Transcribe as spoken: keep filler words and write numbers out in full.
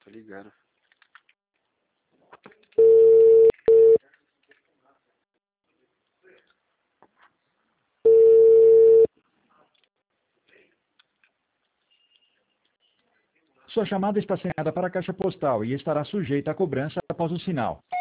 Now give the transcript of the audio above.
Tô ligando. Sua chamada está sendo enviada para a caixa postal e estará sujeita a cobrança após o sinal.